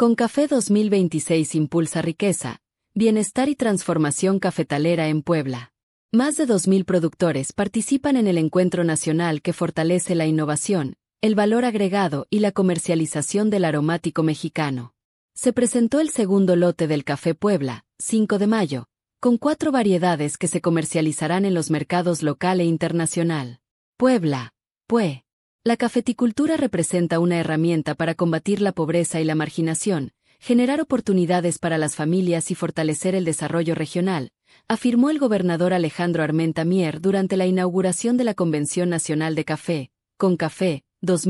CONCAFé 2026 impulsa riqueza, bienestar y transformación cafetalera en Puebla. Más de 2.000 productores participan en el encuentro nacional que fortalece la innovación, el valor agregado y la comercialización del aromático mexicano. Se presentó el segundo lote del Café Puebla, 5 de mayo, con 4 variedades que se comercializarán en los mercados local e internacional. Puebla, PUE. La cafeticultura representa una herramienta para combatir la pobreza y la marginación, generar oportunidades para las familias y fortalecer el desarrollo regional, afirmó el gobernador Alejandro Armenta Mier durante la inauguración de la Convención Nacional de Café, CONCAFé,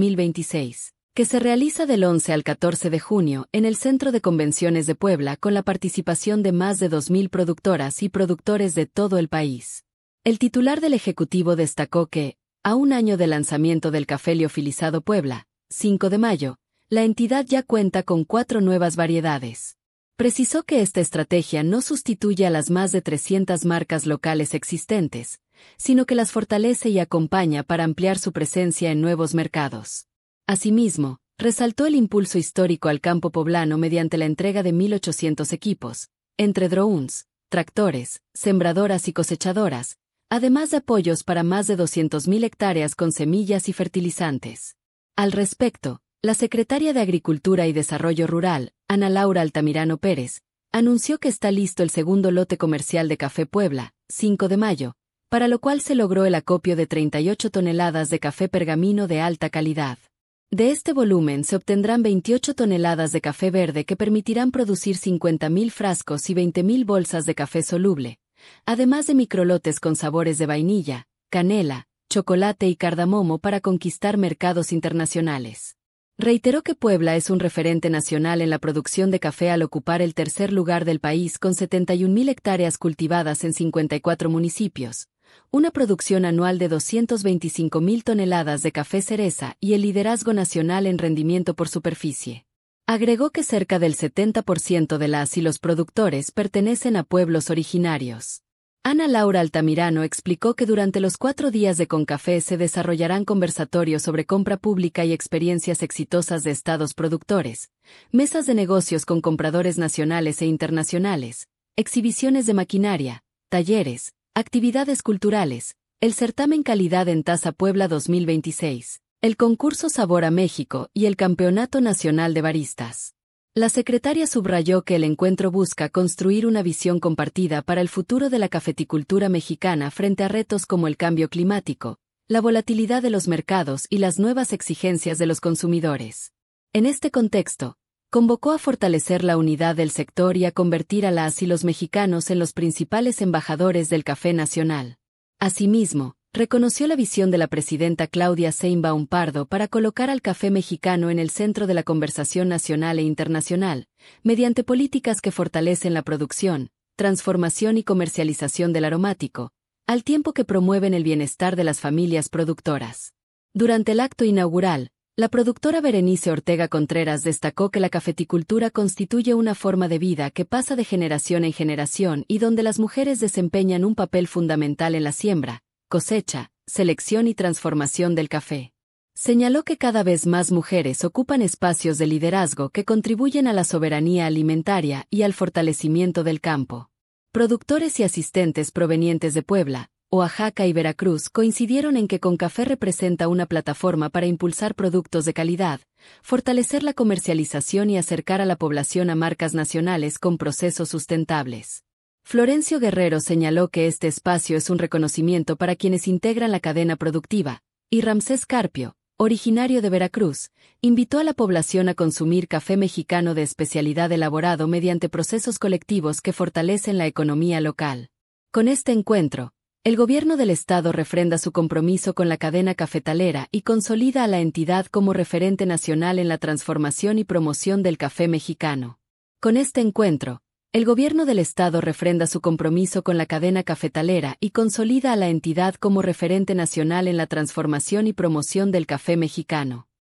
2026, que se realiza del 11 al 14 de junio en el Centro de Convenciones de Puebla con la participación de más de 2.000 productoras y productores de todo el país. El titular del Ejecutivo destacó que, a un año del lanzamiento del Café Liofilizado Puebla, 5 de mayo, la entidad ya cuenta con 4 nuevas variedades. Precisó que esta estrategia no sustituye a las más de 300 marcas locales existentes, sino que las fortalece y acompaña para ampliar su presencia en nuevos mercados. Asimismo, resaltó el impulso histórico al campo poblano mediante la entrega de 1.800 equipos, entre drones, tractores, sembradoras y cosechadoras, además de apoyos para más de 200.000 hectáreas con semillas y fertilizantes. Al respecto, la secretaria de Agricultura y Desarrollo Rural, Ana Laura Altamirano Pérez, anunció que está listo el segundo lote comercial de Café Puebla, 5 de mayo, para lo cual se logró el acopio de 38 toneladas de café pergamino de alta calidad. De este volumen se obtendrán 28 toneladas de café verde que permitirán producir 50.000 frascos y 20.000 bolsas de café soluble, además de microlotes con sabores de vainilla, canela, chocolate y cardamomo para conquistar mercados internacionales. Reiteró que Puebla es un referente nacional en la producción de café al ocupar el tercer lugar del país con 71.000 hectáreas cultivadas en 54 municipios, una producción anual de 225.000 toneladas de café cereza y el liderazgo nacional en rendimiento por superficie. Agregó que cerca del 70% de las y los productores pertenecen a pueblos originarios. Ana Laura Altamirano explicó que durante los 4 días de CONCAFé se desarrollarán conversatorios sobre compra pública y experiencias exitosas de estados productores, mesas de negocios con compradores nacionales e internacionales, exhibiciones de maquinaria, talleres, actividades culturales, el certamen Calidad en Taza Puebla 2026. El concurso Sabor a México y el Campeonato Nacional de Baristas. La secretaria subrayó que el encuentro busca construir una visión compartida para el futuro de la cafeticultura mexicana frente a retos como el cambio climático, la volatilidad de los mercados y las nuevas exigencias de los consumidores. En este contexto, convocó a fortalecer la unidad del sector y a convertir a las y los mexicanos en los principales embajadores del café nacional. Asimismo, reconoció la visión de la presidenta Claudia Sheinbaum Pardo para colocar al café mexicano en el centro de la conversación nacional e internacional, mediante políticas que fortalecen la producción, transformación y comercialización del aromático, al tiempo que promueven el bienestar de las familias productoras. Durante el acto inaugural, la productora Berenice Ortega Contreras destacó que la cafeticultura constituye una forma de vida que pasa de generación en generación y donde las mujeres desempeñan un papel fundamental en la siembra, cosecha, selección y transformación del café. Señaló que cada vez más mujeres ocupan espacios de liderazgo que contribuyen a la soberanía alimentaria y al fortalecimiento del campo. Productores y asistentes provenientes de Puebla, Oaxaca y Veracruz coincidieron en que CONCAFé representa una plataforma para impulsar productos de calidad, fortalecer la comercialización y acercar a la población a marcas nacionales con procesos sustentables. Florencio Guerrero señaló que este espacio es un reconocimiento para quienes integran la cadena productiva, y Ramsés Carpio, originario de Veracruz, invitó a la población a consumir café mexicano de especialidad elaborado mediante procesos colectivos que fortalecen la economía local. Con este encuentro, el gobierno del estado refrenda su compromiso con la cadena cafetalera y consolida a la entidad como referente nacional en la transformación y promoción del café mexicano. Con este encuentro, el gobierno del estado refrenda su compromiso con la cadena cafetalera y consolida a la entidad como referente nacional en la transformación y promoción del café mexicano.